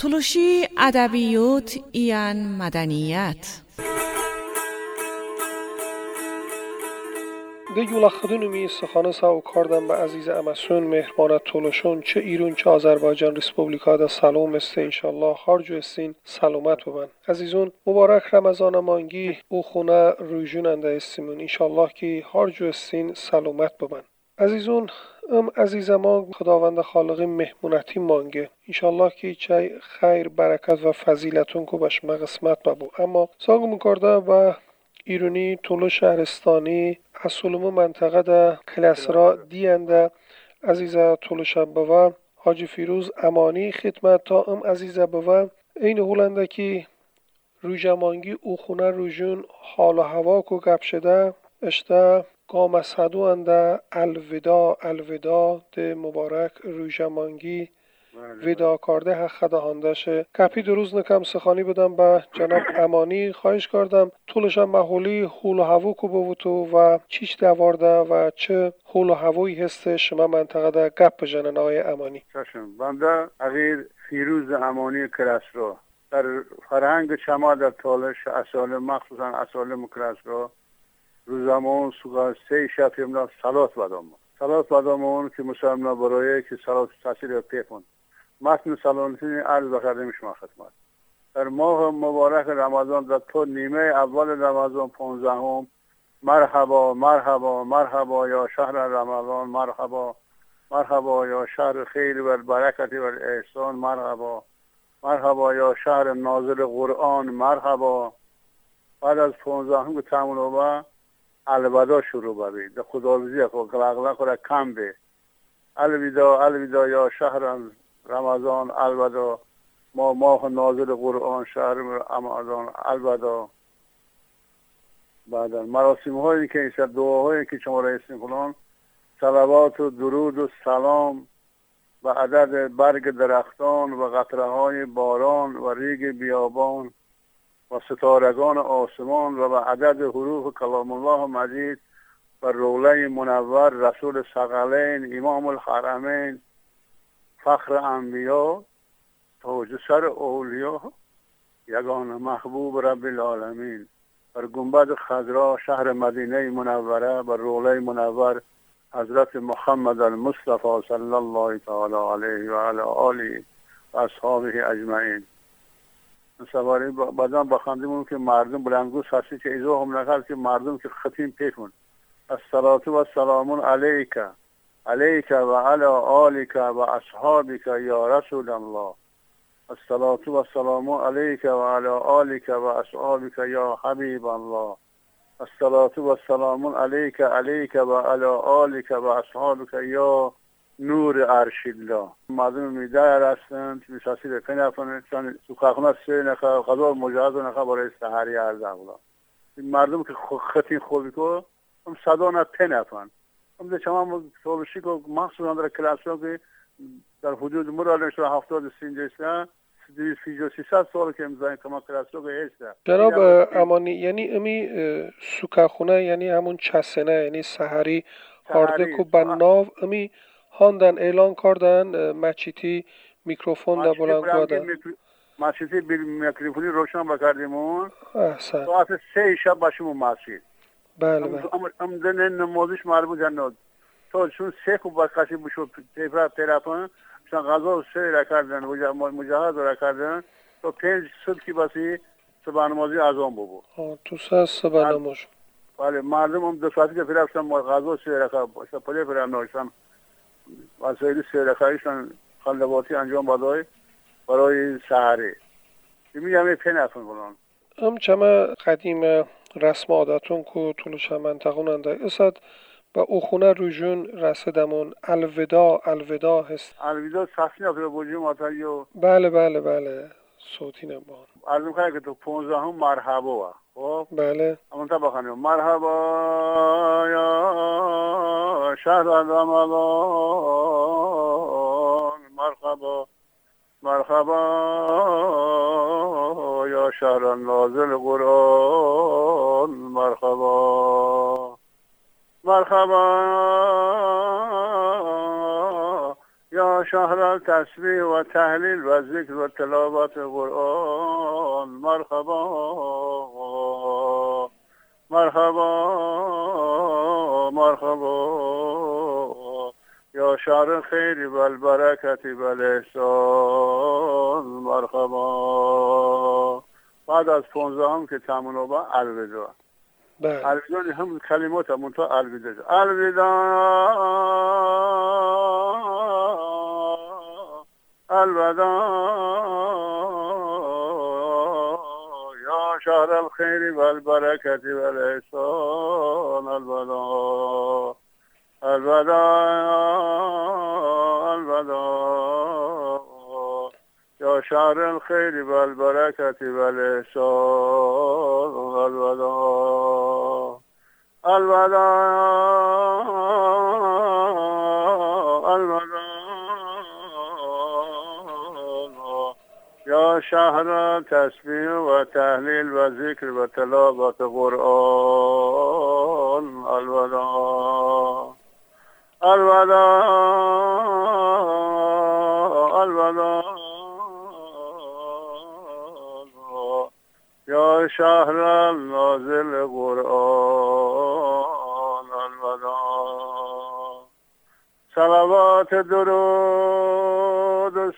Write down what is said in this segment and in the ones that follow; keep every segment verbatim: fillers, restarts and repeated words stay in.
تلوشی ادبیات ایان مدنیت ده یولا خدونمی سخانه ساو کاردم به عزیز امسون مهربانت تولوشون چه ایرون چه آذربایجان ریسپوبلیکا دا سلام است انشالله هارجو استین سلامت ببن عزیزون مبارک رمضان مانگی او خونه رویجون انده استیمون انشالله که هارجو استین سلامت ببن عزیزون ام عزیز ما خداوند خالق مهمونتی مانگه انشالله که چه خیر برکت و فضیلتون کو بشما قسمت ببو اما ساگو مکارده و ایرونی طول شهرستانی اصولمو منطقه ده کلاسرا دینده عزیزه طول شبه حاجی فیروز امانی خدمت تا ام عزیزه بوه این هولنده که روژمانگی او خونه روژون حال و هوا کو گپ شده اشته گام صدو انده الودا الودا ده مبارک روژمانگی ودا کارده حق خداهندشه کپی دروز نکم سخانی بدم به جناب امانی خواهش کردم طولشم محولی حول و هوا کو بوتو و چیش دوارده و چه حول و هوایی هسته شما منطقه ده گپ بجنن آقای امانی چشم بنده اغیر فیروز امانی کلاسرا در فرهنگ شما در تالش اصال مخصوصا اصال مکلاسرا روزمان سوگاه سه شب امنا صلات بدام صلات بدامون که مسلمان برای که صلات تاثیر پیپون متن سلامتی عرض بکردیم شما خدمت در ماه مبارک رمضان در تو نیمه اول رمضان پانزدهم مرحبا مرحبا مرحبا یا شهر رمضان مرحبا مرحبا یا شهر خیر و برکت و احسان مرحبا مرحبا یا شهر نازل قرآن مرحبا بعد از پانزدهم که تمام و الودا شروع ببید در خداویزی خود قلقلق خود کم به الودا الودا یا شهر رمضان الودا ما ماه نازل قرآن شهر رمضان الودا بعد مراسم هایی که این دعاهایی که شما رئیس کنن صلوات و درود و سلام و عدد برگ درختان و قطره های باران و ریگ بیابان و ستارگان آسمان و به عدد حروف کلام الله مجید و روله منور رسول ثقلین امام الحرمین فخر انبیا تاج سر اولیا یگان محبوب رب العالمین بر گنبد خضرا شهر مدینه منوره بر روله منور حضرت محمد المصطفى صلی الله تعالی علیه و علی آله و اصحابه اجمعین سواری بعدم بخندیمون که مردم بلندگوش هستی که ایزو هم نکرد که مردم که ختیم پیکن الصلاة و السلام علیک علیک و علی آلک و اصحابک یا رسول الله الصلاة و السلام علیک و علی آلک و اصحابک یا حبیب الله الصلاة و السلام علیک علیک و علی آلک و اصحابک یا نور عرش الله مردم میده هستند میشاسی به پنافن چون سوخاخونه سه نخه غذا مجاز نخه برای سحری عرض الله مردم که خطین خوبی کو هم صدا نه پنافن هم ده شما طولشی که مخصوصا در کلاسیون که در حدود مرال نشده هفتاد سینجسته دویست فیجو سیصد سال که امزاین که ما کلاسیون که هسته جناب امانی یعنی امی سوخاخونه یعنی همون چسنه یعنی سحری هارده که بناو امی هاندن اعلان کردن مچیتی میکروفون در بلند کردن مچیتی میکروفونی روشن بکردیمون احسن ساعت سه شب باشیمون مسجد بله بله ام دنه نمازش مربوط جنود تو چون سه خوب بکشی بشو تیفر تلفن چون غذا سه را کردن مجاهد را کردن تو پنج صبحی باسی صبح نمازی اذان ببو تو سه صبح نماز بله مردم هم دو ساعتی که فرستن غذا سه را کردن پلی فرستن نوشتن وسایل سه رکعتشان خلواتی انجام بدای برای سحری میگم پنافن فلان ام چما قدیم رسم عادتون کو طولش منطقه ننده اسد با او خونه روژون رسیدمون الودا الودا هست الودا صفنی افرا بوجیم آتایو بله بله بله صوتی نبان علم خواهی که تو پونزده هم مرحبا خب بله اما تا بخانیم مرحبا یا شهر رمضان مرحبا مرحبا یا شهر نازل قرآن مرحبا مرحبا یا یا شهر التسبیح و تهلیل و ذکر و تلاوت قرآن مرحبا مرحبا مرحبا یا شهر خیر و البرکت و الاحسان مرحبا. بعد از پونزده هم که تمنا با الوداع. بله. الوداع هم کلمات هم منطقه الوداع الوداع الوداع یا شهر الخیر و البرکت و الاحسان الوداع الوداع الوداع یا شهر الخیر و البرکت و الاحسان الوداع الوداع الوداع یا شهر تسبیح و تهلیل و ذکر و تلاوت قرآن الوداع الوداع الوداع یا شهر النازل قرآن الوداع. صلوات درود و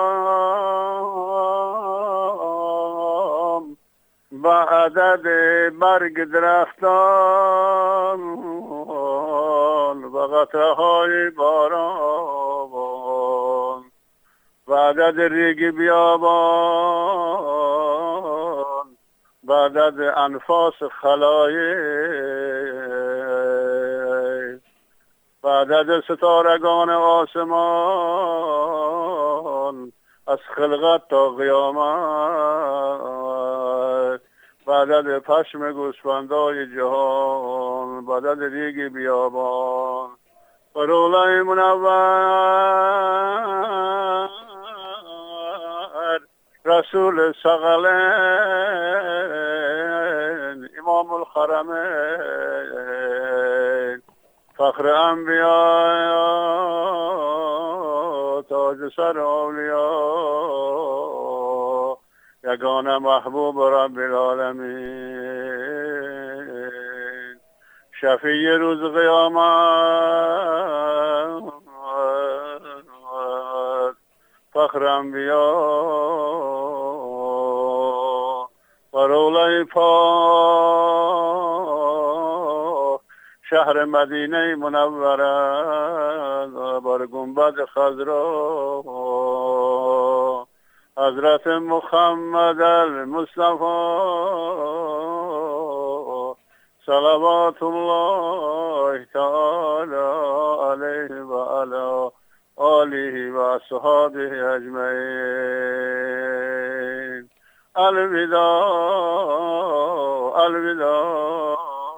سلام با عدد برگ درختان و قطره های باران و عدد ریگ بیابان و عدد انفاس خلایق و عدد ستارگان آسمان از خلقت تا قیامت و عدد پشم گوسفندای جهان و عدد ریگ بیابان و روضه منور رسول ثقلین امام الحرمین فخر انبیاء تاج سر اولیاء یگانه محبوب رب العالمین شفیع روز قیامت فخر انبیاء و روضه پاک شهر مدینه منوره بر گنبد خضرا حضرت محمد المصطفى صلوات الله تعالی علیه و علی آله و اصحابه اجمعین. الوداع الوداع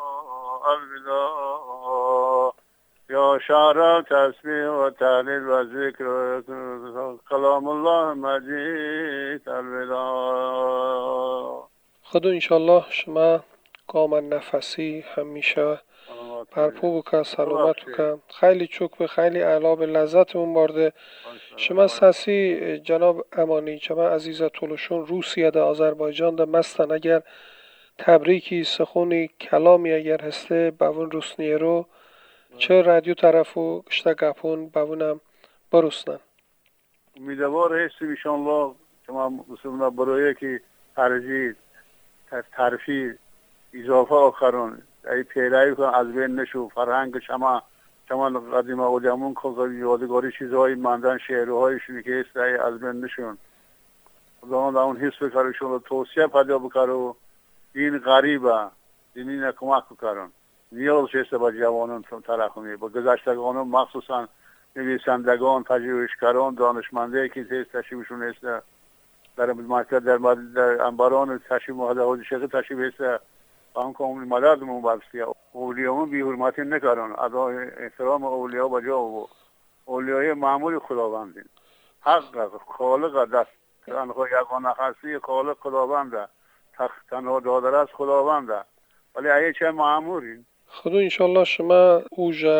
الوداع یا شهر تسبیح و تهلیل و ذکر کلام الله مجید. الوداع. خدا انشالله شما کام نفسی همیشه پرپو بکن سلامت بکن. خیلی چوک به خیلی اعلا به لذتمون برده. شما ساسی جناب امانی شما عزیز طولشون روسیه ده آذربایجان ده مستن اگر تبریکی سخونی کلامی اگر هسته باون روسنیه رو چه رادیو طرفو اشتا گپون باونم بروسنن. امیدوار هستیم انشالله شما مسلمان برای که ترجیح ترفیع اضافه آخرون ای پیرایی کن از بین نشو فرهنگ شما شما قدیم آقایمون که یادگاری چیزهایی ماندن شعرهایشون که است ای از بین نشون خداوند اون حس بکارشون رو توصیه پیدا بکارو. این غریبه دینی نکمک بکارن نیاز هست با جوانان تراخمی با گذشتگانان مخصوصا نویسندگان پژوهشگران دانشمنده که هست تشریفشون هست در مرکز در در انباران تشریف مهده شیخ تشریف هست آن کامل مددمون برسیه اولیامون بی حرمتی نکردن ادای احترام اولیاء با جا و اولیای معمول خداوندین حق خالق دست تنها یگانه هستی خالق خداونده تنها دادر از خداونده ولی ای چه معمولین. خدا انشالله شما اوجا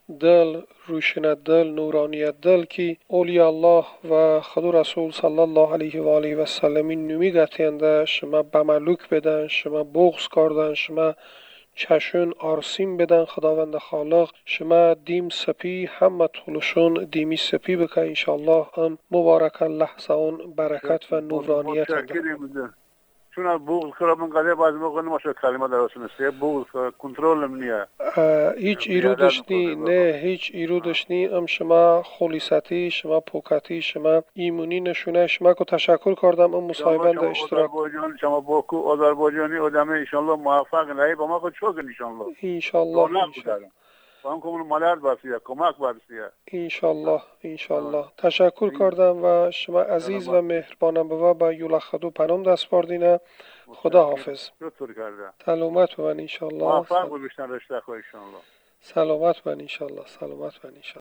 دل، روشن دل، نورانیت دل کی اولیاء الله و خدا رسول صلی الله علیه و آله و سلم نمی گتینده شما بملوک بدن، شما بغض کردن، شما چشون آرسیم بدن خداوند خالق، شما دیم سپی همه طولشون دیمی سپی بکن انشاءالله. هم مبارک لحظه اون برکت و نورانیت ده. چون بغض خراب من قضیه باز بکنم ماشا کلمه درست نیست. بغض کنترل نیه. هیچ ایرو داشتی نه هیچ ایرو داشتی. ام شما خلیصتی، شما پوکتی، شما ایمونی نشونه شما کو تشکر کردم ام مصاحبه ده اشتراک. شما باکو آذربایجانی آدم انشالله موفق نهی با ما خود شکر انشالله. انشالله. هم کمون مالات باسیه کمک باسیه. انشالله انشالله. تشکر کردم و شما عزیز و مهربانم بوا با یولا خدو پنام دست بردینه. خدا حافظ. سلامت باشین انشالله. موفق باشین رشته خو انشالله. سلامت باشین انشالله. سلامت باشین انشالله.